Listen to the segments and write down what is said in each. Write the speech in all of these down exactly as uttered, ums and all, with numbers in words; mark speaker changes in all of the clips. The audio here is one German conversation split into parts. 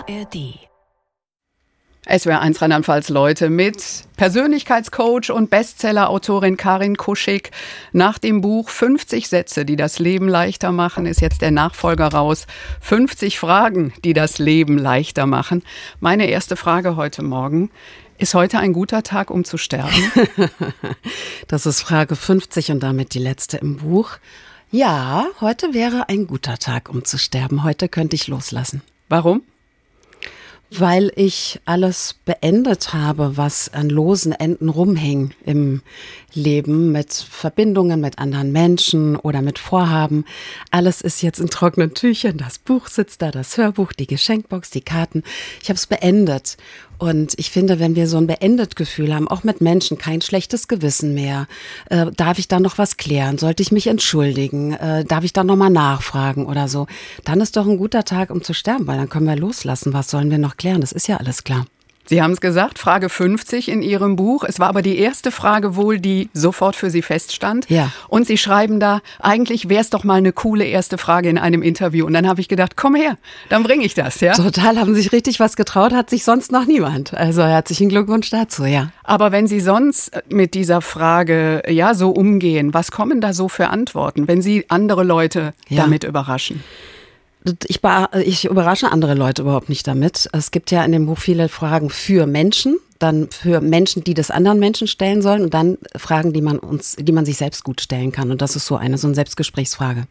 Speaker 1: A R D.
Speaker 2: S W R eins Rheinland-Pfalz, Leute, mit Persönlichkeitscoach und Bestseller-Autorin Karin Kuschig. Nach dem Buch fünfzig Sätze, die das Leben leichter machen, ist jetzt der Nachfolger raus. fünfzig Fragen, die das Leben leichter machen. Meine erste Frage heute Morgen: Ist heute ein guter Tag, um zu sterben?
Speaker 3: Das ist Frage fünfzig und damit die letzte im Buch. Ja, heute wäre ein guter Tag, um zu sterben. Heute könnte ich loslassen.
Speaker 2: Warum?
Speaker 3: Weil ich alles beendet habe, was an losen Enden rumhing im Leben, mit Verbindungen mit anderen Menschen oder mit Vorhaben. Alles ist jetzt in trockenen Tüchern. Das Buch sitzt da, das Hörbuch, die Geschenkbox, die Karten. Ich habe es beendet. Und ich finde, wenn wir so ein beendet Gefühl haben, auch mit Menschen, kein schlechtes Gewissen mehr, äh, darf ich da noch was klären? Sollte ich mich entschuldigen? Äh, darf ich da noch mal nachfragen oder so? Dann ist doch ein guter Tag, um zu sterben, weil dann können wir loslassen. Was sollen wir noch klären? Das ist ja alles klar.
Speaker 2: Sie haben es gesagt, Frage fünfzig in Ihrem Buch. Es war aber die erste Frage wohl, die sofort für Sie feststand.
Speaker 3: Ja.
Speaker 2: Und Sie schreiben da, eigentlich wäre es doch mal eine coole erste Frage in einem Interview. Und dann habe ich gedacht, komm her, dann bringe ich das, ja.
Speaker 3: Total, haben sich richtig was getraut, hat sich sonst noch niemand. Also herzlichen Glückwunsch dazu, ja.
Speaker 2: Aber wenn Sie sonst mit dieser Frage ja so umgehen, was kommen da so für Antworten, wenn Sie andere Leute
Speaker 3: Ja.
Speaker 2: damit überraschen?
Speaker 3: Ich, ich überrasche andere Leute überhaupt nicht damit. Es gibt ja in dem Buch viele Fragen für Menschen, dann für Menschen, die das anderen Menschen stellen sollen und dann Fragen, die man uns, die man sich selbst gut stellen kann. Und das ist so eine, so eine Selbstgesprächsfrage.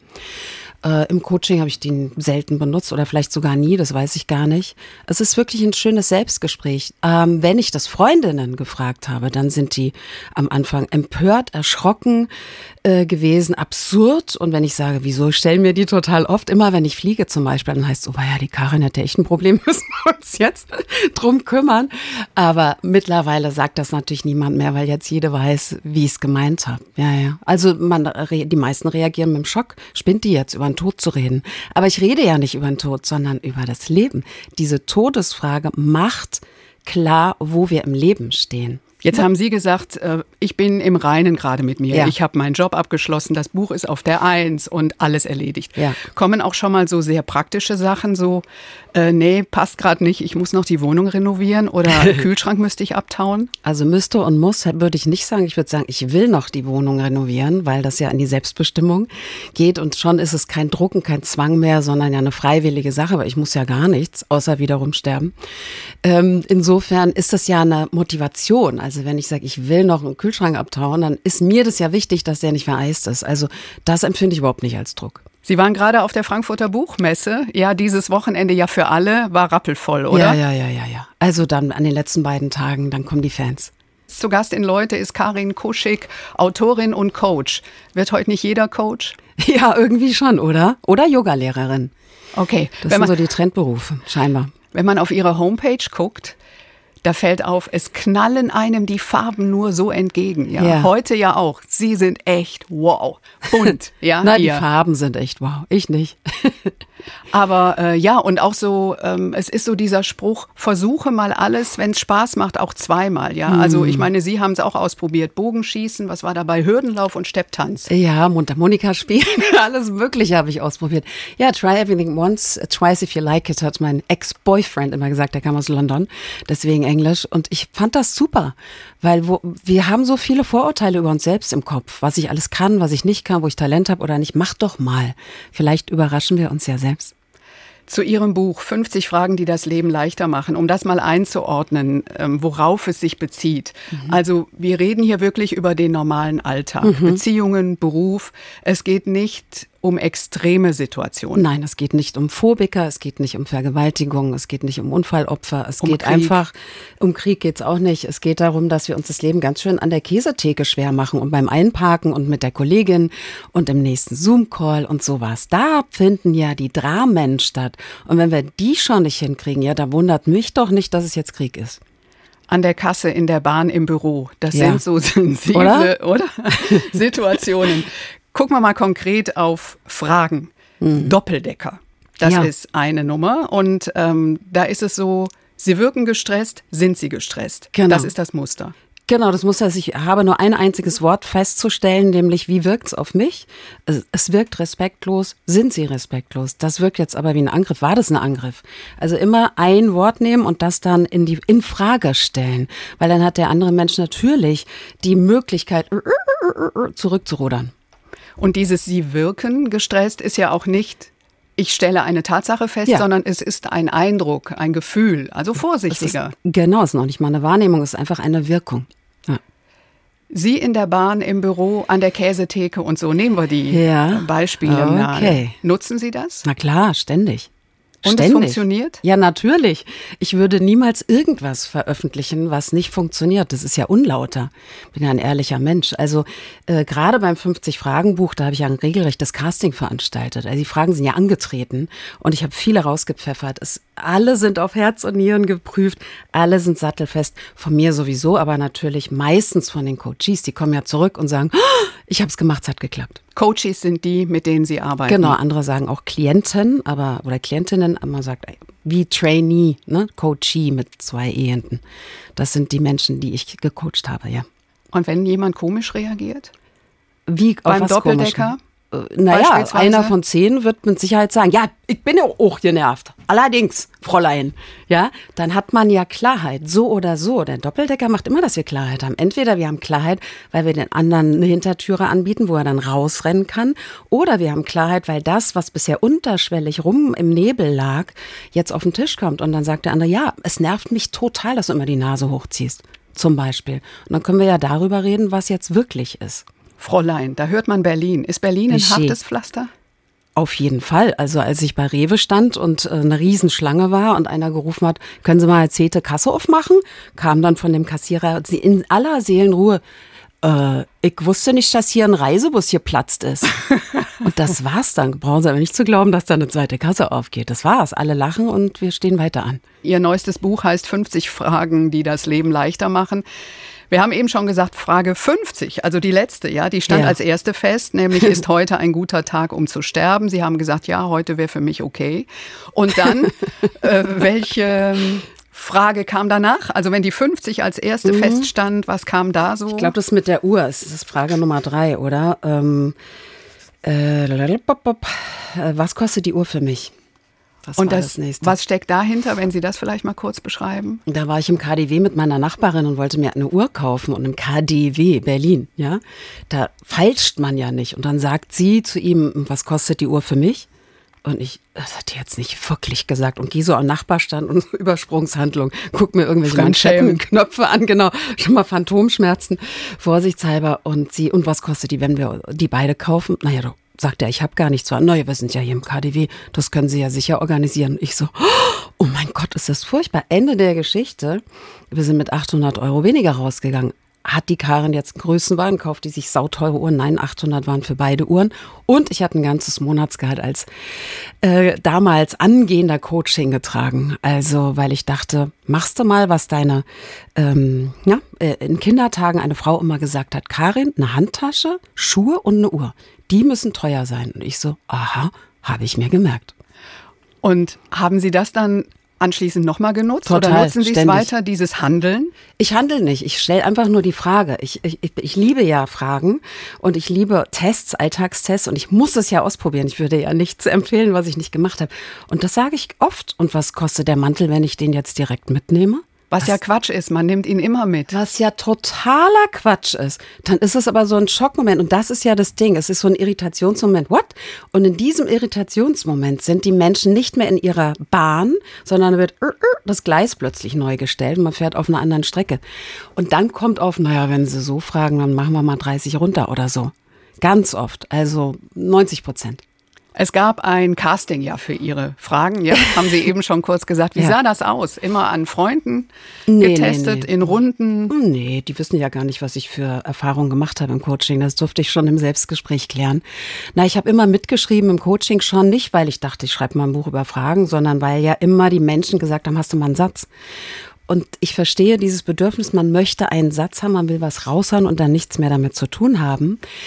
Speaker 3: Äh, Im Coaching habe ich die selten benutzt oder vielleicht sogar nie, das weiß ich gar nicht. Es ist wirklich ein schönes Selbstgespräch. Ähm, wenn ich das Freundinnen gefragt habe, dann sind die am Anfang empört, erschrocken äh, gewesen, absurd. Und wenn ich sage, wieso, stellen mir die total oft, immer wenn ich fliege zum Beispiel, dann heißt es, oh ja, die Karin hat ja echt ein Problem, müssen wir uns jetzt drum kümmern. Aber mittlerweile sagt das natürlich niemand mehr, weil jetzt jede weiß, wie ich es gemeint habe. Ja, ja. Also man, die meisten reagieren mit dem Schock, spinnt die jetzt über den Tod zu reden. Aber ich rede ja nicht über den Tod, sondern über das Leben. Diese Todesfrage macht klar, wo wir im Leben stehen.
Speaker 2: Jetzt haben Sie gesagt, ich bin im Reinen gerade mit mir.
Speaker 3: Ja.
Speaker 2: Ich habe meinen Job abgeschlossen, das Buch ist auf der Eins und alles erledigt.
Speaker 3: Ja.
Speaker 2: Kommen auch schon mal so sehr praktische Sachen, so, äh, nee, passt gerade nicht, ich muss noch die Wohnung renovieren oder Kühlschrank müsste ich abtauen?
Speaker 3: Also müsste und muss würde ich nicht sagen. Ich würde sagen, ich will noch die Wohnung renovieren, weil das ja in die Selbstbestimmung geht. Und schon ist es kein Druck und kein Zwang mehr, sondern ja eine freiwillige Sache. Aber ich muss ja gar nichts, außer wiederum sterben. Ähm, insofern ist das ja eine Motivation. Also wenn ich sage, ich will noch einen Kühlschrank abtauen, dann ist mir das ja wichtig, dass der nicht vereist ist. Also das empfinde ich überhaupt nicht als Druck.
Speaker 2: Sie waren gerade auf der Frankfurter Buchmesse. Ja, dieses Wochenende ja für alle war rappelvoll, oder?
Speaker 3: Ja, ja, ja, ja, ja. Also dann an den letzten beiden Tagen, dann kommen die Fans.
Speaker 2: Zu Gast in Leute ist Karin Kuschig, Autorin und Coach. Wird heute nicht jeder Coach?
Speaker 3: Ja, irgendwie schon, oder? Oder Yogalehrerin.
Speaker 2: Okay.
Speaker 3: Das
Speaker 2: Wenn
Speaker 3: sind
Speaker 2: man,
Speaker 3: so die Trendberufe, scheinbar.
Speaker 2: wenn man auf Ihre Homepage guckt, da fällt auf, es knallen einem die Farben nur so entgegen. Ja,
Speaker 3: Ja.
Speaker 2: Heute ja auch. Sie sind echt wow. Bunt. Ja,
Speaker 3: Na, die
Speaker 2: ihr.
Speaker 3: Farben sind echt wow. Ich nicht.
Speaker 2: Aber äh, ja, und auch so, ähm, es ist so dieser Spruch, versuche mal alles, wenn es Spaß macht, auch zweimal. Ja, also ich meine, Sie haben es auch ausprobiert. Bogenschießen, was war dabei? Hürdenlauf und Stepptanz.
Speaker 3: Ja, Mundharmonika spielen, alles Mögliche habe ich ausprobiert. Ja, try everything once, twice if you like it, hat mein Ex-Boyfriend immer gesagt, der kam aus London, deswegen Englisch. Und ich fand das super, weil wo, wir haben so viele Vorurteile über uns selbst im Kopf, was ich alles kann, was ich nicht kann, wo ich Talent habe oder nicht. Mach doch mal. Vielleicht überraschen wir uns ja selbst.
Speaker 2: Zu Ihrem Buch fünfzig Fragen, die das Leben leichter machen, um das mal einzuordnen, ähm, worauf es sich bezieht. Mhm. Also wir reden hier wirklich über den normalen Alltag, mhm. Beziehungen, Beruf. Es geht nicht um extreme Situationen.
Speaker 3: Nein, es geht nicht um Phobiker, es geht nicht um Vergewaltigung, es geht nicht um Unfallopfer, es
Speaker 2: Um
Speaker 3: geht
Speaker 2: Krieg.
Speaker 3: einfach, um Krieg geht's auch nicht. Es geht darum, dass wir uns das Leben ganz schön an der Käsetheke schwer machen und beim Einparken und mit der Kollegin und im nächsten Zoom-Call und sowas. Da finden ja die Dramen statt. Und wenn wir die schon nicht hinkriegen, ja, da wundert mich doch nicht, dass es jetzt Krieg ist.
Speaker 2: An der Kasse, in der Bahn, im Büro. Das
Speaker 3: Ja.
Speaker 2: sind so sensible
Speaker 3: Oder?
Speaker 2: oder? Situationen. Gucken wir mal konkret auf Fragen. Mhm. Doppeldecker. Das
Speaker 3: Ja.
Speaker 2: ist eine Nummer. Und ähm, da ist es so, Sie wirken gestresst, sind Sie gestresst.
Speaker 3: Genau.
Speaker 2: Das ist das Muster.
Speaker 3: Genau, das muss heißt, ich habe nur ein einziges Wort festzustellen, nämlich wie wirkt es auf mich? Es, es wirkt respektlos, sind sie respektlos? Das wirkt jetzt aber wie ein Angriff. War das ein Angriff? Also immer ein Wort nehmen und das dann in die in Frage stellen, weil dann hat der andere Mensch natürlich die Möglichkeit zurückzurudern.
Speaker 2: Und dieses Sie wirken gestresst ist ja auch nicht, ich stelle eine Tatsache fest, ja. sondern es ist ein Eindruck, ein Gefühl, also vorsichtiger.
Speaker 3: Es ist, genau, es ist noch nicht mal eine Wahrnehmung, es ist einfach eine Wirkung. Ja.
Speaker 2: Sie in der Bahn, im Büro, an der Käsetheke und so, nehmen wir die
Speaker 3: ja.
Speaker 2: Beispiele
Speaker 3: okay.
Speaker 2: nahe. Nutzen Sie das?
Speaker 3: Na klar, ständig.
Speaker 2: Und
Speaker 3: Ständig.
Speaker 2: es funktioniert?
Speaker 3: Ja, natürlich. Ich würde niemals irgendwas veröffentlichen, was nicht funktioniert. Das ist ja unlauter. Bin ja ein ehrlicher Mensch. Also äh, gerade beim fünfzig-Fragen-Buch, da habe ich ja ein regelrechtes Casting veranstaltet. Also die Fragen sind ja angetreten und ich habe viele rausgepfeffert. Es, alle sind auf Herz und Nieren geprüft, alle sind sattelfest. Von mir sowieso, aber natürlich meistens von den Coaches. Die kommen ja zurück und sagen, oh, ich habe es gemacht, es hat geklappt.
Speaker 2: Coaches sind die, mit denen Sie arbeiten.
Speaker 3: Genau, andere sagen auch Klienten, aber oder Klientinnen, man sagt wie Trainee, ne, Coachee mit zwei E hinten. Das sind die Menschen, die ich gecoacht habe, ja.
Speaker 2: Und wenn jemand komisch reagiert?
Speaker 3: Wie auf
Speaker 2: beim
Speaker 3: was
Speaker 2: Doppeldecker?
Speaker 3: Komisch? Naja, einer von zehn wird mit Sicherheit sagen, ja, ich bin ja auch genervt. Allerdings, Fräulein, ja, dann hat man ja Klarheit, so oder so. Der Doppeldecker macht immer, dass wir Klarheit haben. Entweder wir haben Klarheit, weil wir den anderen eine Hintertüre anbieten, wo er dann rausrennen kann, oder wir haben Klarheit, weil das, was bisher unterschwellig rum im Nebel lag, jetzt auf den Tisch kommt. Und dann sagt der andere, ja, es nervt mich total, dass du immer die Nase hochziehst, zum Beispiel. Und dann können wir ja darüber reden, was jetzt wirklich ist.
Speaker 2: Fräulein, da hört man Berlin. Ist Berlin ein hartes Pflaster?
Speaker 3: Auf jeden Fall. Also als ich bei Rewe stand und äh, eine Riesenschlange war und einer gerufen hat, können Sie mal erzählte Kasse aufmachen, kam dann von dem Kassierer in aller Seelenruhe, äh, ich wusste nicht, dass hier ein Reisebus hier platzt ist. Und das war's dann. Brauchen Sie aber nicht zu glauben, dass da eine zweite Kasse aufgeht. Das war's. Alle lachen und wir stehen weiter an.
Speaker 2: Ihr neuestes Buch heißt fünfzig Fragen, die das Leben leichter machen. Wir haben eben schon gesagt, Frage fünfzig, also die letzte, ja, die stand ja. als erste fest, nämlich ist heute ein guter Tag, um zu sterben. Sie haben gesagt, ja, heute wäre für mich okay. Und dann, äh, welche Frage kam danach? Also wenn die fünfzig als erste mhm. feststand, was kam da so?
Speaker 3: Ich glaube, das mit der Uhr ist, das ist Frage Nummer drei, oder? Ähm, äh, was kostet die Uhr für mich?
Speaker 2: Das und das, das was steckt dahinter, wenn Sie das vielleicht mal kurz beschreiben?
Speaker 3: Da war ich im K D W mit meiner Nachbarin und wollte mir eine Uhr kaufen und im K D W Berlin, ja, da feilscht man ja nicht. Und dann sagt sie zu ihm, was kostet die Uhr für mich? Und ich, das hat die jetzt nicht wirklich gesagt. Und gehe so am Nachbarstand und Übersprungshandlung, guck mir irgendwelche Manschettenknöpfe an, genau, schon mal Phantomschmerzen, vorsichtshalber. Und sie, und was kostet die, wenn wir die beide kaufen? Naja, du, sagt er, ich habe gar nichts zu. Naja, wir sind ja hier im K D W, das können Sie ja sicher organisieren. Und ich so, oh mein Gott, ist das furchtbar. Ende der Geschichte, wir sind mit achthundert Euro weniger rausgegangen. Hat die Karin jetzt einen Größenwagen, kauft die sich sauteure Uhren? Nein, achthundert waren für beide Uhren. Und ich hatte ein ganzes Monatsgehalt als äh, damals angehender Coach hingetragen. Also, weil ich dachte, machst du mal, was deine ähm, ja, äh, in Kindertagen eine Frau immer gesagt hat. Karin, eine Handtasche, Schuhe und eine Uhr. Die müssen teuer sein. Und ich so, aha, habe ich mir gemerkt.
Speaker 2: Und haben Sie das dann anschließend nochmal genutzt?
Speaker 3: Total,
Speaker 2: oder nutzen Sie
Speaker 3: ständig.
Speaker 2: es weiter, dieses Handeln?
Speaker 3: Ich handle nicht. Ich stelle einfach nur die Frage. Ich, ich, ich liebe ja Fragen und ich liebe Tests, Alltagstests und ich muss es ja ausprobieren. Ich würde ja nichts empfehlen, was ich nicht gemacht habe. Und das sage ich oft. Und was kostet der Mantel, wenn ich den jetzt direkt mitnehme?
Speaker 2: Was, was ja Quatsch ist, man nimmt ihn immer mit.
Speaker 3: Was ja totaler Quatsch ist. Dann ist es aber so ein Schockmoment und das ist ja das Ding. Es ist so ein Irritationsmoment. What? Und in diesem Irritationsmoment sind die Menschen nicht mehr in ihrer Bahn, sondern wird das Gleis plötzlich neu gestellt und man fährt auf einer anderen Strecke. Und dann kommt auf, naja, wenn Sie so fragen, dann machen wir mal dreißig runter oder so. Ganz oft, also neunzig Prozent.
Speaker 2: Es gab ein Casting ja für Ihre Fragen. Ja, haben Sie eben schon kurz gesagt. Wie ja. sah das aus? Immer an Freunden
Speaker 3: nee,
Speaker 2: getestet,
Speaker 3: nee, nee.
Speaker 2: in Runden?
Speaker 3: Nee, die wissen ja gar nicht, was ich für Erfahrungen gemacht habe im Coaching. Das durfte ich schon im Selbstgespräch klären. Na, ich habe immer mitgeschrieben im Coaching schon nicht, weil ich dachte, ich schreibe mal ein Buch über Fragen, sondern weil ja immer die Menschen gesagt haben, hast du mal einen Satz? Und ich verstehe dieses Bedürfnis, man möchte einen Satz haben, man will was raushauen und dann nichts mehr damit zu tun haben.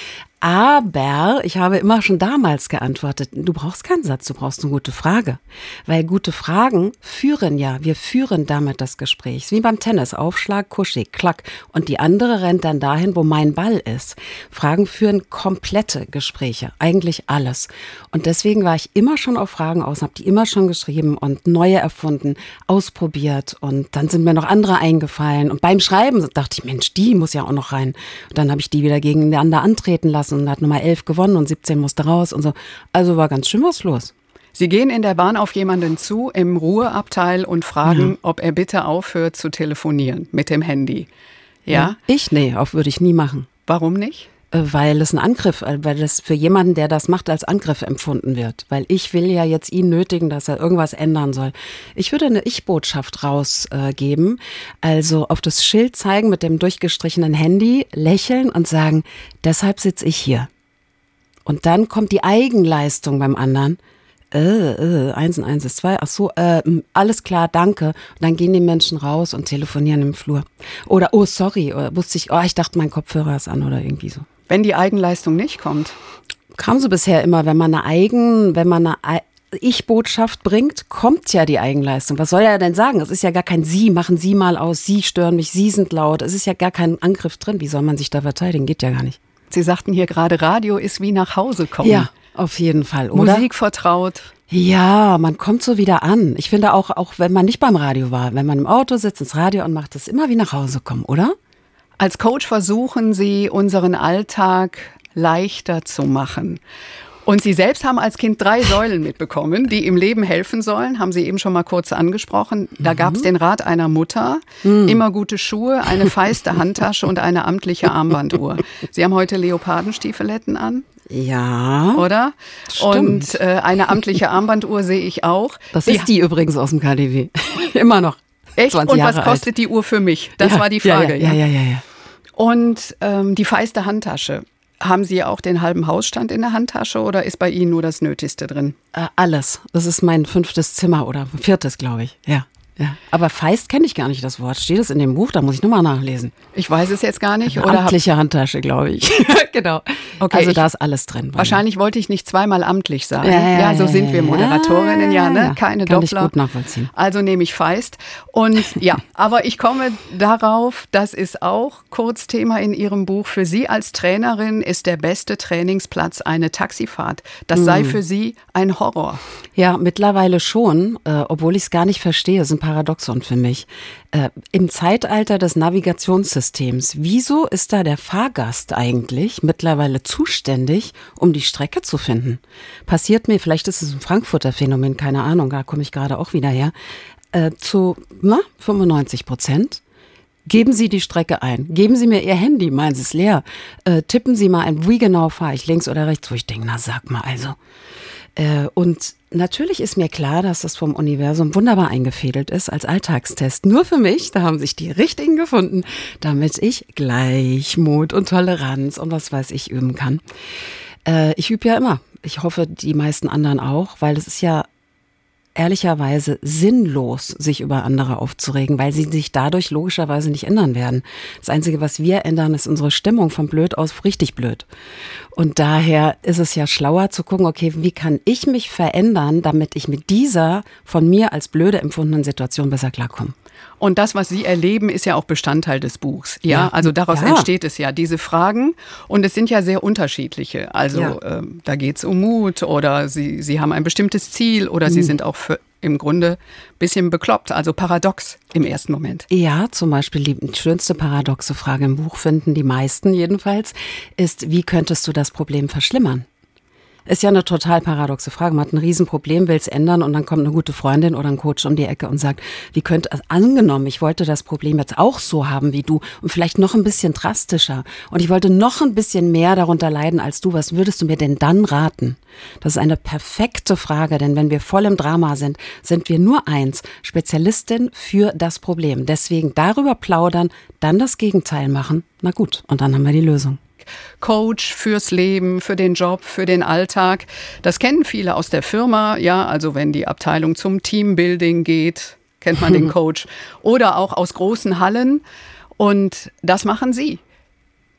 Speaker 3: Aber ich habe immer schon damals geantwortet, du brauchst keinen Satz, du brauchst eine gute Frage. Weil gute Fragen führen ja, wir führen damit das Gespräch. Wie beim Tennis, Aufschlag, Kuschig, Klack. Und die andere rennt dann dahin, wo mein Ball ist. Fragen führen komplette Gespräche, eigentlich alles. Und deswegen war ich immer schon auf Fragen aus, habe die immer schon geschrieben und neue erfunden, ausprobiert. Und dann sind mir noch andere eingefallen. Und beim Schreiben dachte ich, Mensch, die muss ja auch noch rein. Und dann habe ich die wieder gegeneinander antreten lassen und hat Nummer elf gewonnen und siebzehn musste raus und so. Also war ganz schön was los.
Speaker 2: Sie gehen in der Bahn auf jemanden zu im Ruheabteil und fragen, ja. ob er bitte aufhört zu telefonieren mit dem Handy. Ja?
Speaker 3: ja ich? Nee, auf würde ich nie machen.
Speaker 2: Warum nicht?
Speaker 3: Weil es ein Angriff, weil das für jemanden, der das macht, als Angriff empfunden wird. Weil ich will ja jetzt ihn nötigen, dass er irgendwas ändern soll. Ich würde eine Ich-Botschaft rausgeben, äh, also auf das Schild zeigen mit dem durchgestrichenen Handy, lächeln und sagen, deshalb sitze ich hier. Und dann kommt die Eigenleistung beim anderen. Äh, äh, eins und eins ist zwei, ach so, äh, alles klar, danke. Und dann gehen die Menschen raus und telefonieren im Flur. Oder, oh, sorry, oder wusste ich, oh, ich dachte, mein Kopfhörer ist an oder irgendwie so.
Speaker 2: Wenn die Eigenleistung nicht kommt?
Speaker 3: Kam so bisher immer, wenn man eine Eigen, wenn man eine Ich-Botschaft bringt, kommt ja die Eigenleistung. Was soll er denn sagen? Es ist ja gar kein Sie, machen Sie mal aus, Sie stören mich, Sie sind laut. Es ist ja gar kein Angriff drin. Wie soll man sich da verteidigen? Geht ja gar nicht.
Speaker 2: Sie sagten hier gerade, Radio ist wie nach Hause kommen.
Speaker 3: Ja, auf jeden Fall, oder?
Speaker 2: Musik vertraut.
Speaker 3: Ja, man kommt so wieder an. Ich finde auch, auch wenn man nicht beim Radio war, wenn man im Auto sitzt, ins Radio und macht es immer wie nach Hause kommen, oder?
Speaker 2: Als Coach versuchen Sie, unseren Alltag leichter zu machen. Und Sie selbst haben als Kind drei Säulen mitbekommen, die im Leben helfen sollen, haben Sie eben schon mal kurz angesprochen. Da mhm. gab es den Rat einer Mutter, mhm. immer gute Schuhe, eine feiste Handtasche und eine amtliche Armbanduhr. Sie haben heute Leopardenstiefeletten an.
Speaker 3: Ja.
Speaker 2: Oder?
Speaker 3: Stimmt.
Speaker 2: Und äh, eine amtliche Armbanduhr sehe ich auch.
Speaker 3: Das
Speaker 2: die
Speaker 3: ist die übrigens aus dem K D W. Immer noch.
Speaker 2: Echt? Und
Speaker 3: Jahre
Speaker 2: was kostet alt. Die Uhr für mich? Das
Speaker 3: ja,
Speaker 2: war die Frage.
Speaker 3: Ja, ja, ja, ja. ja.
Speaker 2: Und ähm, die feiste Handtasche. Haben Sie auch den halben Hausstand in der Handtasche oder ist bei Ihnen nur das Nötigste drin?
Speaker 3: Äh, alles. Das ist mein fünftes Zimmer oder viertes, glaube ich. Ja. Ja. Aber feist kenne ich gar nicht das Wort. Steht es in dem Buch? Da muss ich nochmal nachlesen.
Speaker 2: Ich weiß es jetzt gar nicht.
Speaker 3: Eine
Speaker 2: oder
Speaker 3: amtliche hab... Handtasche, glaube ich. Genau. Okay, also da ist alles drin.
Speaker 2: Wahrscheinlich wollte ich nicht zweimal amtlich sagen.
Speaker 3: Ja, ja,
Speaker 2: ja so sind wir Moderatorinnen, ja, ne? Keine
Speaker 3: Kann
Speaker 2: Doppler.
Speaker 3: Kann ich gut nachvollziehen.
Speaker 2: Also nehme ich feist. Und ja, aber ich komme darauf, das ist auch kurz Thema in Ihrem Buch. Für Sie als Trainerin ist der beste Trainingsplatz eine Taxifahrt. Das mhm. sei für Sie ein Horror.
Speaker 3: Ja, mittlerweile schon, äh, obwohl ich es gar nicht verstehe. Das ist ein Paradoxon für mich. Äh, im Zeitalter des Navigationssystems, wieso ist da der Fahrgast eigentlich mittlerweile zuständig, um die Strecke zu finden? Passiert mir, vielleicht ist es ein Frankfurter Phänomen, keine Ahnung, da komme ich gerade auch wieder her, äh, zu na, fünfundneunzig Prozent. Geben Sie die Strecke ein. Geben Sie mir Ihr Handy, meinen Sie es leer. Äh, tippen Sie mal ein, wie genau fahre ich, links oder rechts, wo ich denke, na sag mal also. Äh, und natürlich ist mir klar, dass das vom Universum wunderbar eingefädelt ist als Alltagstest. Nur für mich, da haben sich die Richtigen gefunden, damit ich Gleichmut und Toleranz und was weiß ich üben kann. Äh, ich übe ja immer. Ich hoffe, die meisten anderen auch, weil es ist ja ehrlicherweise sinnlos, sich über andere aufzuregen, weil sie sich dadurch logischerweise nicht ändern werden. Das Einzige, was wir ändern, ist unsere Stimmung von blöd aus richtig blöd. Und daher ist es ja schlauer zu gucken, okay, wie kann ich mich verändern, damit ich mit dieser von mir als blöde empfundenen Situation besser klarkomme.
Speaker 2: Und das, was Sie erleben, ist ja auch Bestandteil des Buchs. Ja, ja. Also daraus ja. entsteht es ja, diese Fragen. Und es sind ja sehr unterschiedliche. Also ja. ähm, da geht es um Mut oder Sie, Sie haben ein bestimmtes Ziel oder mhm. Sie sind auch für, im Grunde ein bisschen bekloppt, also paradox im ersten Moment.
Speaker 3: Ja, zum Beispiel die schönste paradoxe Frage im Buch finden die meisten jedenfalls, ist, wie könntest du das Problem verschlimmern? Ist ja eine total paradoxe Frage. Man hat ein Riesenproblem, will es ändern und dann kommt eine gute Freundin oder ein Coach um die Ecke und sagt, wie könnte, also angenommen, ich wollte das Problem jetzt auch so haben wie du und vielleicht noch ein bisschen drastischer und ich wollte noch ein bisschen mehr darunter leiden als du, was würdest du mir denn dann raten? Das ist eine perfekte Frage, denn wenn wir voll im Drama sind, sind wir nur eins, Spezialistin für das Problem. Deswegen darüber plaudern, dann das Gegenteil machen. Na gut, und dann haben wir die Lösung.
Speaker 2: Coach fürs Leben, für den Job, für den Alltag. Das kennen viele aus der Firma. Ja, also wenn die Abteilung zum Teambuilding geht, kennt man den Coach. Oder auch aus großen Hallen. Und das machen Sie.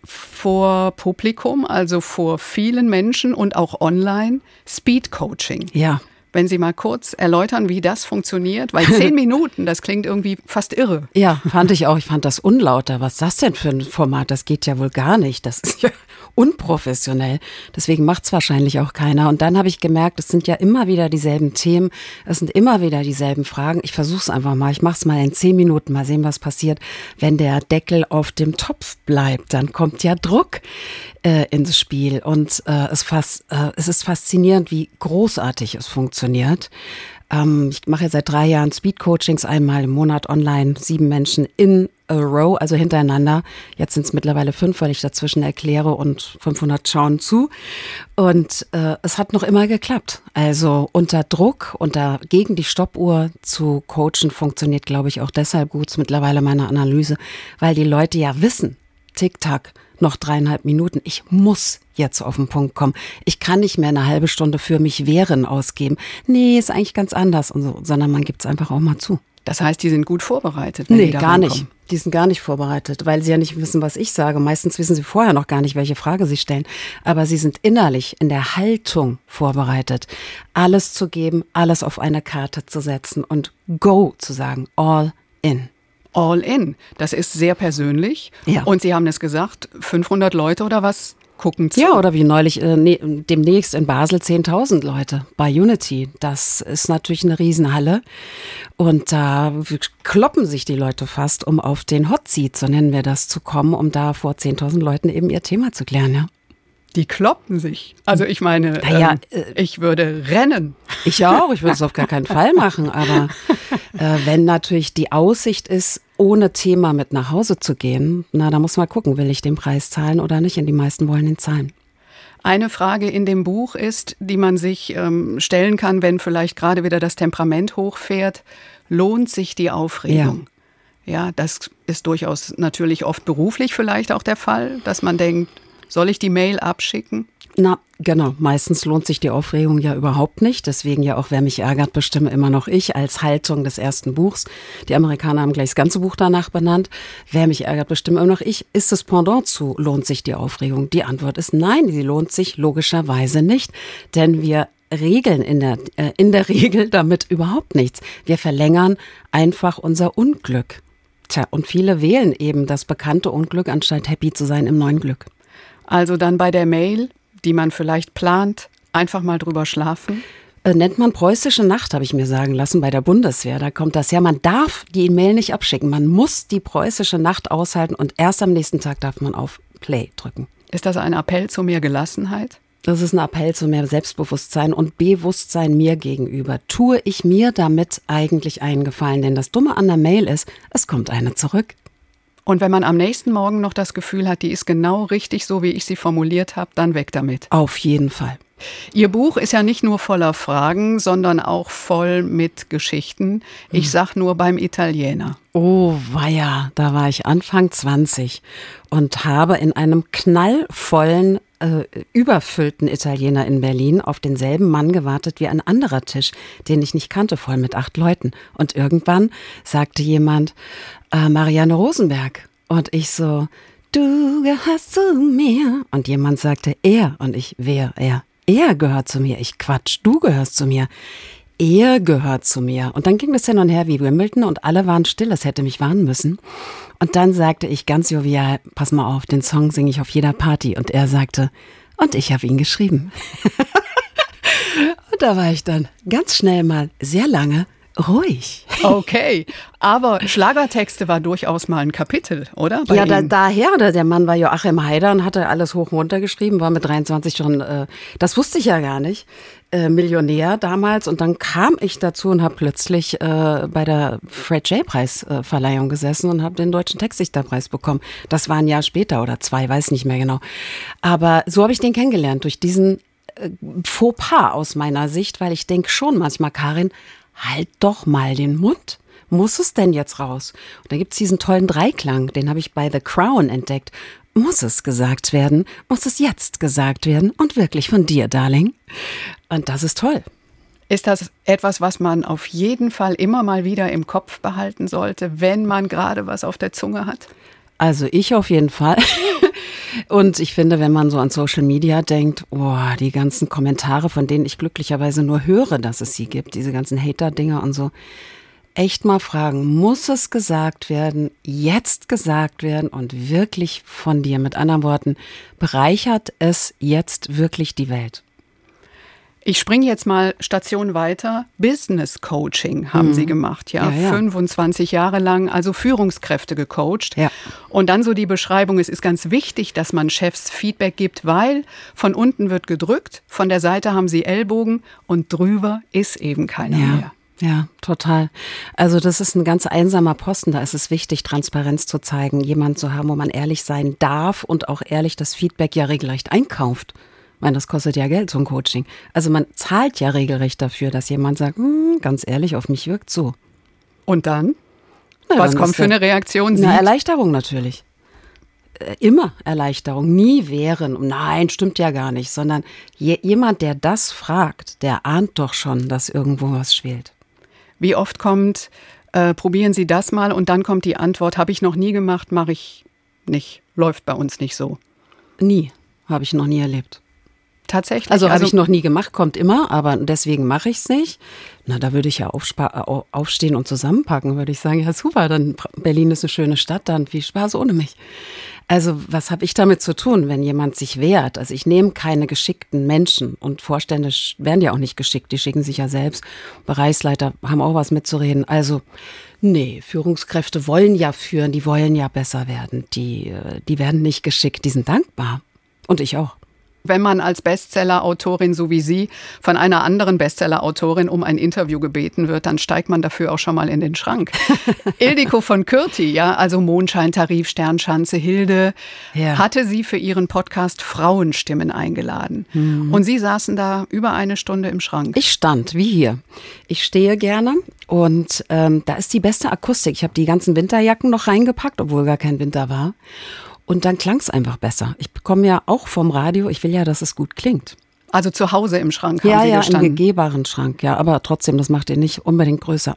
Speaker 2: vor Publikum, also vor vielen Menschen und auch online, Speed Coaching.
Speaker 3: Ja.
Speaker 2: Wenn Sie mal kurz erläutern, wie das funktioniert, weil zehn Minuten, das klingt irgendwie fast irre.
Speaker 3: Ja, fand ich auch. Ich fand das unlauter. Was ist das denn für ein Format? Das geht ja wohl gar nicht. Das ist ja unprofessionell. Deswegen macht es wahrscheinlich auch keiner. Und dann habe ich gemerkt, es sind ja immer wieder dieselben Themen. Es sind immer wieder dieselben Fragen. Ich versuche es einfach mal. Ich mache es mal in zehn Minuten. Mal sehen, was passiert. Wenn der Deckel auf dem Topf bleibt, dann kommt ja Druck äh, ins Spiel. Und äh, es, fast, äh, es ist faszinierend, wie großartig es funktioniert. Ähm, ich mache ja seit drei Jahren Speed-Coachings, einmal im Monat online, sieben Menschen in a row, also hintereinander. Jetzt sind es mittlerweile fünf, weil ich dazwischen erkläre und fünfhundert schauen zu. Und äh, es hat noch immer geklappt. Also unter Druck, unter gegen die Stoppuhr zu coachen funktioniert, glaube ich, auch deshalb gut. Ist mittlerweile meine Analyse, weil die Leute ja wissen, Tick-Tack, noch dreieinhalb Minuten. Ich muss jetzt auf den Punkt kommen. Ich kann nicht mehr eine halbe Stunde für mich wehren ausgeben. Nee, ist eigentlich ganz anders und so, sondern man gibt es einfach auch mal zu.
Speaker 2: Das heißt, die sind gut vorbereitet? Wenn
Speaker 3: Nee,
Speaker 2: die da
Speaker 3: gar
Speaker 2: reinkommen.
Speaker 3: nicht. Die sind gar nicht vorbereitet, weil sie ja nicht wissen, was ich sage. Meistens wissen sie vorher noch gar nicht, welche Frage sie stellen. Aber sie sind innerlich in der Haltung vorbereitet, alles zu geben, alles auf eine Karte zu setzen und go zu sagen, all in.
Speaker 2: All in. Das ist sehr persönlich.
Speaker 3: Ja.
Speaker 2: Und Sie haben es gesagt, fünfhundert Leute oder was gucken zu.
Speaker 3: Ja, oder wie neulich äh, ne, demnächst in Basel zehntausend Leute bei Unity. Das ist natürlich eine Riesenhalle. Und da kloppen sich die Leute fast, um auf den Hot Seat, so nennen wir das, zu kommen, um da vor zehntausend Leuten eben ihr Thema zu klären, ja.
Speaker 2: Die kloppen sich. Also ich meine,
Speaker 3: Ja, ja,
Speaker 2: ähm, ich würde rennen.
Speaker 3: Ich auch, ich würde es auf gar keinen Fall machen, aber äh, wenn natürlich die Aussicht ist, ohne Thema mit nach Hause zu gehen, na, da muss man gucken, will ich den Preis zahlen oder nicht? Und die meisten wollen ihn zahlen.
Speaker 2: Eine Frage in dem Buch ist, die man sich ähm, stellen kann, wenn vielleicht gerade wieder das Temperament hochfährt, lohnt sich die Aufregung? Ja. Ja, das ist durchaus natürlich oft beruflich vielleicht auch der Fall, dass man denkt, soll ich die Mail abschicken?
Speaker 3: Na, genau. Meistens lohnt sich die Aufregung ja überhaupt nicht. Deswegen ja auch, wer mich ärgert, bestimme immer noch ich als Haltung des ersten Buchs. Die Amerikaner haben gleich das ganze Buch danach benannt. Wer mich ärgert, bestimme immer noch ich. Ist das Pendant zu, lohnt sich die Aufregung? Die Antwort ist nein, sie lohnt sich logischerweise nicht. Denn wir regeln in der, äh, in der Regel damit überhaupt nichts. Wir verlängern einfach unser Unglück. Tja, und viele wählen eben das bekannte Unglück, anstatt happy zu sein im neuen Glück.
Speaker 2: Also dann bei der Mail, die man vielleicht plant, einfach mal drüber schlafen?
Speaker 3: Äh, nennt man preußische Nacht, habe ich mir sagen lassen, bei der Bundeswehr. Da kommt das her. Man darf die E-Mail nicht abschicken. Man muss die preußische Nacht aushalten und erst am nächsten Tag darf man auf Play drücken.
Speaker 2: Ist das ein Appell zu mehr Gelassenheit?
Speaker 3: Das ist ein Appell zu mehr Selbstbewusstsein und Bewusstsein mir gegenüber. Tue ich mir damit eigentlich einen Gefallen? Denn das Dumme an der Mail ist, es kommt eine zurück.
Speaker 2: Und wenn man am nächsten Morgen noch das Gefühl hat, die ist genau richtig so, wie ich sie formuliert habe, dann weg damit.
Speaker 3: Auf jeden Fall.
Speaker 2: Ihr Buch ist ja nicht nur voller Fragen, sondern auch voll mit Geschichten. Ich sag nur beim Italiener.
Speaker 3: Oh weia, da war ich Anfang zwanzig und habe in einem knallvollen, äh, überfüllten Italiener in Berlin auf denselben Mann gewartet wie ein anderer Tisch, den ich nicht kannte, voll mit acht Leuten. Und irgendwann sagte jemand, äh, Marianne Rosenberg. Und ich so, du gehörst zu mir. Und jemand sagte, er. Und ich, wer, er? Er gehört zu mir. Ich Quatsch, du gehörst zu mir. Er gehört zu mir. Und dann ging das hin und her wie Wimbledon und alle waren still, es hätte mich warnen müssen. Und dann sagte ich ganz jovial, pass mal auf, den Song singe ich auf jeder Party. Und er sagte, und ich habe ihn geschrieben. Und da war ich dann ganz schnell mal sehr lange ruhig.
Speaker 2: Okay, aber Schlagertexte war durchaus mal ein Kapitel, oder? Bei
Speaker 3: Ja, da,
Speaker 2: Ihnen?
Speaker 3: daher, oder der Mann war Joachim Haider und hatte alles hoch und runter geschrieben, war mit dreiundzwanzig schon, äh, das wusste ich ja gar nicht, äh, Millionär damals. Und dann kam ich dazu und habe plötzlich äh, bei der Fred J-Preis-Verleihung gesessen und habe den Deutschen Textdichterpreis bekommen. Das war ein Jahr später oder zwei, weiß nicht mehr genau. Aber so habe ich den kennengelernt, durch diesen äh, Fauxpas aus meiner Sicht, weil ich denke schon manchmal, Karin, halt doch mal den Mund. Muss es denn jetzt raus? Und da gibt's diesen tollen Dreiklang, den habe ich bei The Crown entdeckt. Muss es gesagt werden? Muss es jetzt gesagt werden? Und wirklich von dir, Darling. Und das ist toll.
Speaker 2: Ist das etwas, was man auf jeden Fall immer mal wieder im Kopf behalten sollte, wenn man gerade was auf der Zunge hat?
Speaker 3: Also ich auf jeden Fall. Und ich finde, wenn man so an Social Media denkt, oh, die ganzen Kommentare, von denen ich glücklicherweise nur höre, dass es sie gibt, diese ganzen Hater-Dinger und so, echt mal fragen, muss es gesagt werden, jetzt gesagt werden und wirklich von dir? Mit anderen Worten, bereichert es jetzt wirklich die Welt?
Speaker 2: Ich springe jetzt mal Station weiter. Business Coaching haben mhm. Sie gemacht, ja,
Speaker 3: ja, ja.
Speaker 2: fünfundzwanzig Jahre lang, also Führungskräfte gecoacht.
Speaker 3: Ja.
Speaker 2: Und dann so die Beschreibung, es ist ganz wichtig, dass man Chefs Feedback gibt, weil von unten wird gedrückt, von der Seite haben sie Ellbogen und drüber ist eben keiner
Speaker 3: ja.
Speaker 2: mehr.
Speaker 3: Ja, total. Also das ist ein ganz einsamer Posten. Da ist es wichtig, Transparenz zu zeigen, jemanden zu haben, wo man ehrlich sein darf und auch ehrlich das Feedback ja regelrecht einkauft. Ich meine, das kostet ja Geld, so ein Coaching. Also man zahlt ja regelrecht dafür, dass jemand sagt, hm, ganz ehrlich, auf mich wirkt so.
Speaker 2: Und dann?
Speaker 3: Na,
Speaker 2: Was
Speaker 3: dann
Speaker 2: kommt für eine Reaktion?
Speaker 3: Eine Erleichterung natürlich. Äh, immer Erleichterung, nie wehren. Nein, stimmt ja gar nicht. Sondern je, jemand, der das fragt, der ahnt doch schon, dass irgendwo was schwelt.
Speaker 2: Wie oft kommt, äh, probieren Sie das mal und dann kommt die Antwort, habe ich noch nie gemacht, mache ich nicht. Läuft bei uns nicht so.
Speaker 3: Nie, habe ich noch nie erlebt.
Speaker 2: Tatsächlich?
Speaker 3: Also, also habe ich noch nie gemacht, kommt immer, aber deswegen mache ich es nicht. Na, da würde ich ja aufspa- aufstehen und zusammenpacken, würde ich sagen, ja super, dann Berlin ist eine schöne Stadt, dann viel Spaß ohne mich. Also was habe ich damit zu tun, wenn jemand sich wehrt? Also ich nehme keine geschickten Menschen und Vorstände werden ja auch nicht geschickt, die schicken sich ja selbst. Bereichsleiter haben auch was mitzureden. Also nee, Führungskräfte wollen ja führen, die wollen ja besser werden, die, die werden nicht geschickt, die sind dankbar und ich auch.
Speaker 2: Wenn man als Bestseller-Autorin, so wie Sie, von einer anderen Bestseller-Autorin um ein Interview gebeten wird, dann steigt man dafür auch schon mal in den Schrank. Ildiko von Kürti, ja, also Mondscheintarif, Sternschanze, Hilde, ja. hatte sie für ihren Podcast Frauenstimmen eingeladen. Mhm. Und Sie saßen da über eine Stunde im Schrank.
Speaker 3: Ich stand, wie hier. Ich stehe gerne und ähm, da ist die beste Akustik. Ich habe die ganzen Winterjacken noch reingepackt, obwohl gar kein Winter war. Und dann klang es einfach besser. Ich bekomme ja auch vom Radio, ich will ja, dass es gut klingt.
Speaker 2: Also zu Hause im Schrank haben
Speaker 3: ja,
Speaker 2: Sie
Speaker 3: ja,
Speaker 2: gestanden?
Speaker 3: Ja, im begehbaren Schrank, ja. Aber trotzdem, das macht ihr nicht unbedingt größer.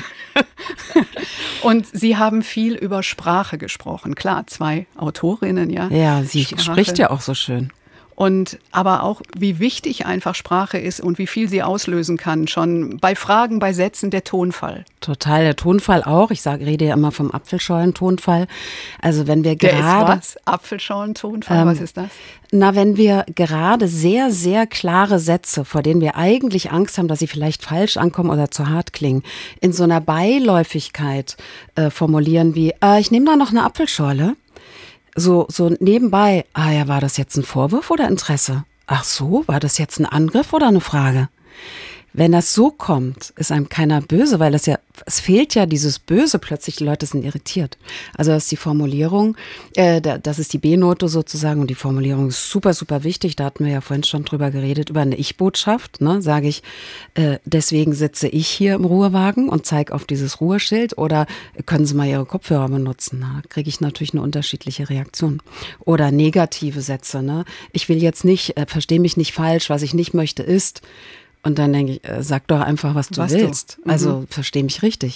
Speaker 2: Und Sie haben viel über Sprache gesprochen. Klar, zwei Autorinnen, ja.
Speaker 3: Ja, sie
Speaker 2: Sprache.
Speaker 3: Spricht ja auch so schön.
Speaker 2: Und aber auch, wie wichtig einfach Sprache ist und wie viel sie auslösen kann. Schon bei Fragen, bei Sätzen, der Tonfall.
Speaker 3: Total, der Tonfall auch. Ich sage, rede ja immer vom Apfelschorlen-Tonfall. Also wenn wir gerade...
Speaker 2: Der ist was? Apfelschorlen-Tonfall, ähm, was ist das?
Speaker 3: Na, wenn wir gerade sehr, sehr klare Sätze, vor denen wir eigentlich Angst haben, dass sie vielleicht falsch ankommen oder zu hart klingen, in so einer Beiläufigkeit äh, formulieren wie, äh, ich nehme da noch eine Apfelschorle. So, so nebenbei, ah ja, war das jetzt ein Vorwurf oder Interesse? Ach so, war das jetzt ein Angriff oder eine Frage? Wenn das so kommt, ist einem keiner böse, weil das ja, es fehlt ja dieses Böse plötzlich, die Leute sind irritiert. Also das ist die Formulierung, äh, das ist die B-Note sozusagen und die Formulierung ist super, super wichtig. Da hatten wir ja vorhin schon drüber geredet, über eine Ich-Botschaft, ne? Sage ich, äh, deswegen sitze ich hier im Ruhewagen und zeige auf dieses Ruheschild oder können Sie mal Ihre Kopfhörer benutzen? Da kriege ich natürlich eine unterschiedliche Reaktion. Oder negative Sätze, ne? Ich will jetzt nicht, äh, verstehe mich nicht falsch, was ich nicht möchte ist. Und dann denke ich, äh, sag doch einfach, was du was willst. Du. Mhm. Also versteh mich richtig.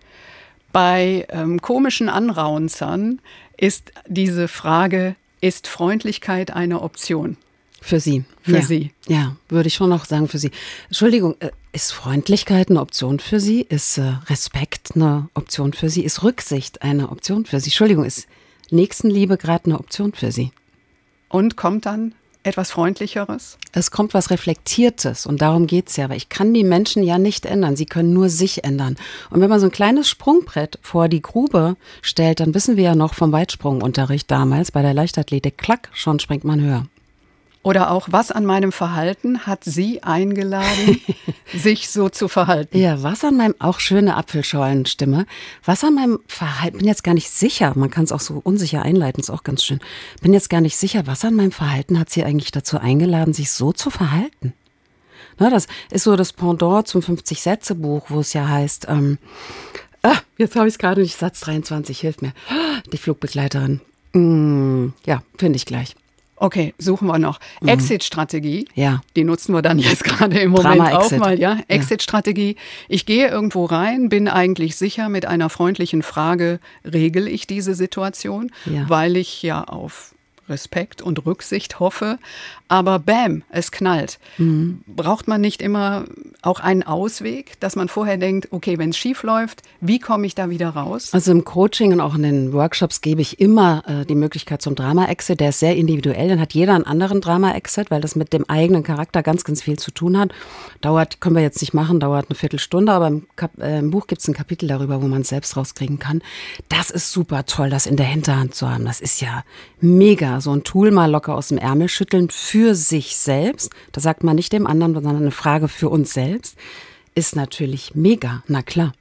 Speaker 2: Bei ähm, komischen Anraunzern ist diese Frage, ist Freundlichkeit eine Option?
Speaker 3: Für Sie.
Speaker 2: Für
Speaker 3: ja.
Speaker 2: Sie.
Speaker 3: Ja, würde ich schon noch sagen für Sie. Entschuldigung, äh, ist Freundlichkeit eine Option für Sie? Ist äh, Respekt eine Option für Sie? Ist Rücksicht eine Option für Sie? Entschuldigung, ist Nächstenliebe gerade eine Option für Sie?
Speaker 2: Und kommt dann etwas Freundlicheres?
Speaker 3: Es kommt was Reflektiertes und darum geht's ja. Aber ich kann die Menschen ja nicht ändern. Sie können nur sich ändern. Und wenn man so ein kleines Sprungbrett vor die Grube stellt, dann wissen wir ja noch vom Weitsprungunterricht damals bei der Leichtathletik, klack, schon springt man höher.
Speaker 2: Oder auch, was an meinem Verhalten hat Sie eingeladen, sich so zu verhalten?
Speaker 3: Ja, was an meinem, auch schöne Apfelschorlenstimme, was an meinem Verhalten, bin jetzt gar nicht sicher, man kann es auch so unsicher einleiten, ist auch ganz schön, bin jetzt gar nicht sicher, was an meinem Verhalten hat Sie eigentlich dazu eingeladen, sich so zu verhalten? Na, das ist so das Pendant zum fünfzig-Sätze-Buch, wo es ja heißt, ähm, ah, jetzt habe ich es gerade nicht, Satz dreiundzwanzig, hilft mir, die Flugbegleiterin, mm, ja, finde ich gleich.
Speaker 2: Okay, suchen wir noch. Mhm. Exit-Strategie,
Speaker 3: ja.
Speaker 2: Die nutzen wir dann jetzt gerade im Moment
Speaker 3: Drama
Speaker 2: auch
Speaker 3: Exit.
Speaker 2: mal. Ja? Exit-Strategie, ich gehe irgendwo rein, bin eigentlich sicher, mit einer freundlichen Frage regel ich diese Situation,
Speaker 3: ja.
Speaker 2: weil ich ja auf Respekt und Rücksicht hoffe. Aber bam, es knallt. Mhm. Braucht man nicht immer auch einen Ausweg, dass man vorher denkt, okay, wenn es schief läuft, wie komme ich da wieder raus?
Speaker 3: Also im Coaching und auch in den Workshops gebe ich immer äh, die Möglichkeit zum Drama-Exit. Der ist sehr individuell, dann hat jeder einen anderen Drama-Exit, weil das mit dem eigenen Charakter ganz, ganz viel zu tun hat. Dauert, können wir jetzt nicht machen, dauert eine Viertelstunde, aber im, Kap- äh, im Buch gibt es ein Kapitel darüber, wo man es selbst rauskriegen kann. Das ist super toll, das in der Hinterhand zu haben. Das ist ja mega, so ein Tool mal locker aus dem Ärmel schütteln für sich selbst. Das sagt man nicht dem anderen, sondern eine Frage für uns selbst. Ist natürlich mega, na klar.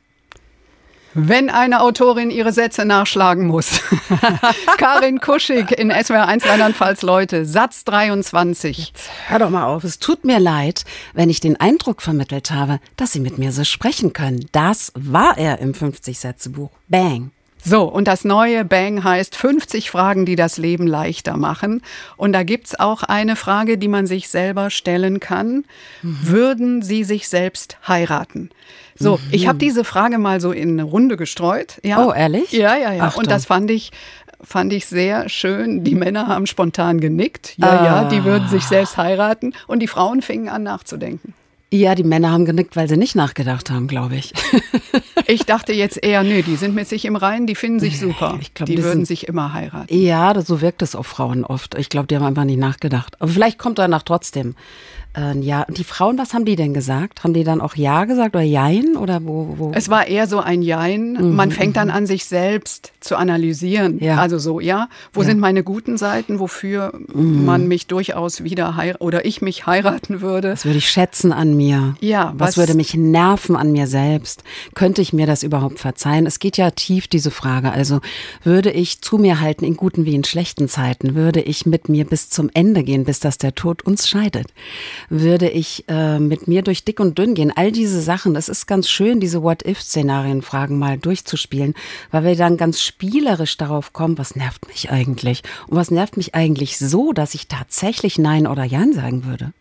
Speaker 2: Wenn eine Autorin ihre Sätze nachschlagen muss. Karin Kuschig in S W R eins Rheinland-Pfalz, Leute, Satz dreiundzwanzig.
Speaker 3: Jetzt hör doch mal auf, es tut mir leid, wenn ich den Eindruck vermittelt habe, dass Sie mit mir so sprechen können. Das war er im fünfzig-Sätze-Buch. Bang.
Speaker 2: So, und das neue Bang heißt fünfzig Fragen, die das Leben leichter machen. Und da gibt's auch eine Frage, die man sich selber stellen kann. Mhm. Würden Sie sich selbst heiraten? So, mhm. ich habe diese Frage mal so in eine Runde gestreut. Ja.
Speaker 3: Oh, ehrlich?
Speaker 2: Ja, ja, ja.
Speaker 3: Achtung.
Speaker 2: Und das fand ich, fand ich sehr schön. Die Männer haben spontan genickt. Ja, ah. ja, die würden sich selbst heiraten. Und die Frauen fingen an nachzudenken.
Speaker 3: Ja, die Männer haben genickt, weil sie nicht nachgedacht haben, glaube ich.
Speaker 2: Ich dachte jetzt eher, nö, die sind mit sich im Reinen, die finden sich super. Ich glaub, die, die würden sind, sich immer heiraten.
Speaker 3: Ja, das, so wirkt es auf Frauen oft. Ich glaube, die haben einfach nicht nachgedacht. Aber vielleicht kommt danach trotzdem äh, ja. Und die Frauen, was haben die denn gesagt? Haben die dann auch Ja gesagt oder Jein? Oder wo, wo?
Speaker 2: Es war eher so ein Jein. Mhm, Man fängt dann an, sich selbst zu analysieren. Ja. Also so, ja, wo ja. sind meine guten Seiten, wofür mhm. man mich durchaus wieder heiraten oder ich mich heiraten würde.
Speaker 3: Was würde ich schätzen an mir?
Speaker 2: Ja,
Speaker 3: was, was würde mich nerven an mir selbst? Könnte ich mir das überhaupt verzeihen? Es geht ja tief, diese Frage. Also würde ich zu mir halten in guten wie in schlechten Zeiten? Würde ich mit mir bis zum Ende gehen, bis dass der Tod uns scheidet? Würde ich äh, mit mir durch dick und dünn gehen? All diese Sachen, es ist ganz schön, diese What-If-Szenarien-Fragen mal durchzuspielen, weil wir dann ganz spielerisch darauf kommen, was nervt mich eigentlich? Und was nervt mich eigentlich so, dass ich tatsächlich Nein oder Ja sagen würde?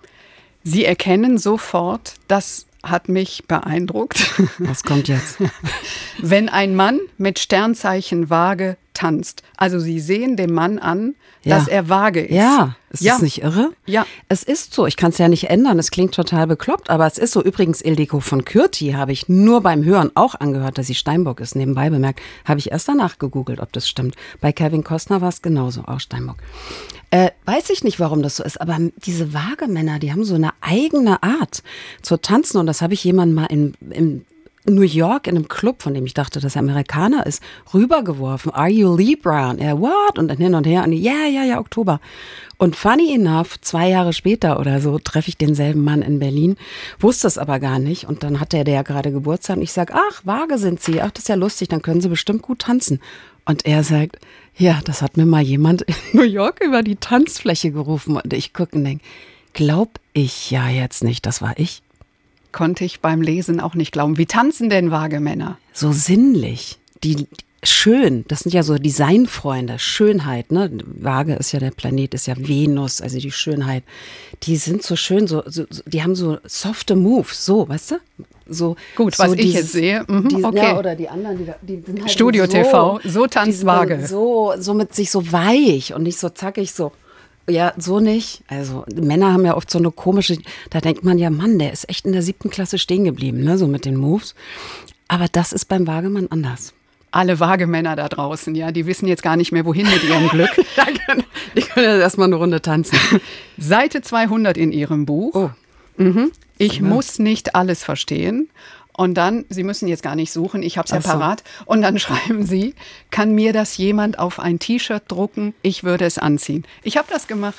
Speaker 2: Sie erkennen sofort, das hat mich beeindruckt.
Speaker 3: Was kommt jetzt?
Speaker 2: Wenn ein Mann mit Sternzeichen Waage tanzt. Also Sie sehen dem Mann an, ja. dass er Waage ist.
Speaker 3: Ja, ist
Speaker 2: ja.
Speaker 3: das nicht irre?
Speaker 2: Ja.
Speaker 3: Es ist so, ich kann es ja nicht ändern, es klingt total bekloppt, aber es ist so. Übrigens, Ildiko von Kürti habe ich nur beim Hören auch angehört, dass sie Steinbock ist, nebenbei bemerkt. Habe ich erst danach gegoogelt, ob das stimmt. Bei Kevin Costner war es genauso, auch Steinbock. Äh, weiß ich nicht, warum das so ist, aber diese Waagemänner, die haben so eine eigene Art zu tanzen und das habe ich jemandem mal in, in New York in einem Club, von dem ich dachte, dass er Amerikaner ist, rübergeworfen. Are you Libra? Und er, what? Und dann hin und her und ja, ja, ja, Oktober. Und funny enough, zwei Jahre später oder so, treffe ich denselben Mann in Berlin, wusste es aber gar nicht. Und dann hatte der ja gerade Geburtstag und ich sage, ach, Waage sind Sie, ach, das ist ja lustig, dann können Sie bestimmt gut tanzen. Und er sagt, ja, das hat mir mal jemand in New York über die Tanzfläche gerufen. Und ich gucke und denke, glaub ich ja jetzt nicht, das war ich.
Speaker 2: Konnte ich beim Lesen auch nicht glauben. Wie tanzen denn Waagemänner?
Speaker 3: So sinnlich, die schön, das sind ja so Designfreunde, Schönheit, ne? Waage ist ja der Planet, ist ja Venus, also die Schönheit. Die sind so schön, so, so die haben so softe Moves, so, weißt du? So,
Speaker 2: gut,
Speaker 3: so
Speaker 2: was
Speaker 3: dieses,
Speaker 2: ich jetzt sehe. Mhm,
Speaker 3: die,
Speaker 2: okay.
Speaker 3: Ja, oder die anderen, die, die sind halt
Speaker 2: Studio
Speaker 3: so,
Speaker 2: T V, so tanzt Waage.
Speaker 3: So, so mit sich so weich und nicht so zackig, so. Ja, so nicht. Also Männer haben ja oft so eine komische, da denkt man ja, Mann, der ist echt in der siebten Klasse stehen geblieben, ne, so mit den Moves. Aber das ist beim Waagemann anders.
Speaker 2: Alle Waagemänner da draußen, ja, die wissen jetzt gar nicht mehr, wohin mit ihrem Glück.
Speaker 3: Ja, genau. Die können ja erstmal eine Runde tanzen.
Speaker 2: Seite zweihundert in Ihrem Buch.
Speaker 3: Oh.
Speaker 2: Mhm. Ich ja. muss nicht alles verstehen. Und dann, Sie müssen jetzt gar nicht suchen, ich habe es ja so. parat. Und dann schreiben Sie, kann mir das jemand auf ein T-Shirt drucken? Ich würde es anziehen. Ich habe das gemacht.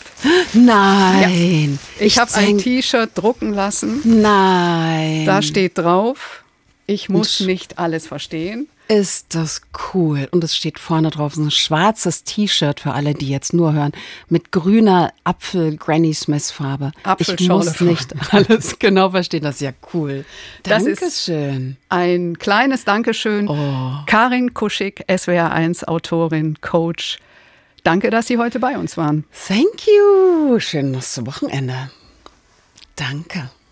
Speaker 3: Nein.
Speaker 2: Ja. Ich habe ein T-Shirt drucken lassen.
Speaker 3: Nein.
Speaker 2: Da steht drauf, ich muss nicht alles verstehen.
Speaker 3: Ist das cool. Und es steht vorne drauf, so ein schwarzes T-Shirt für alle, die jetzt nur hören, mit grüner Apfel-Granny-Smith-Farbe. Ich muss nicht alles genau verstehen. Das ist ja cool.
Speaker 2: Das
Speaker 3: Dankeschön.
Speaker 2: Ist ein kleines Dankeschön.
Speaker 3: Oh.
Speaker 2: Karin Kuschig, S W R eins Autorin, Coach. Danke, dass Sie heute bei uns waren.
Speaker 3: Thank you. Schönes Wochenende. Danke.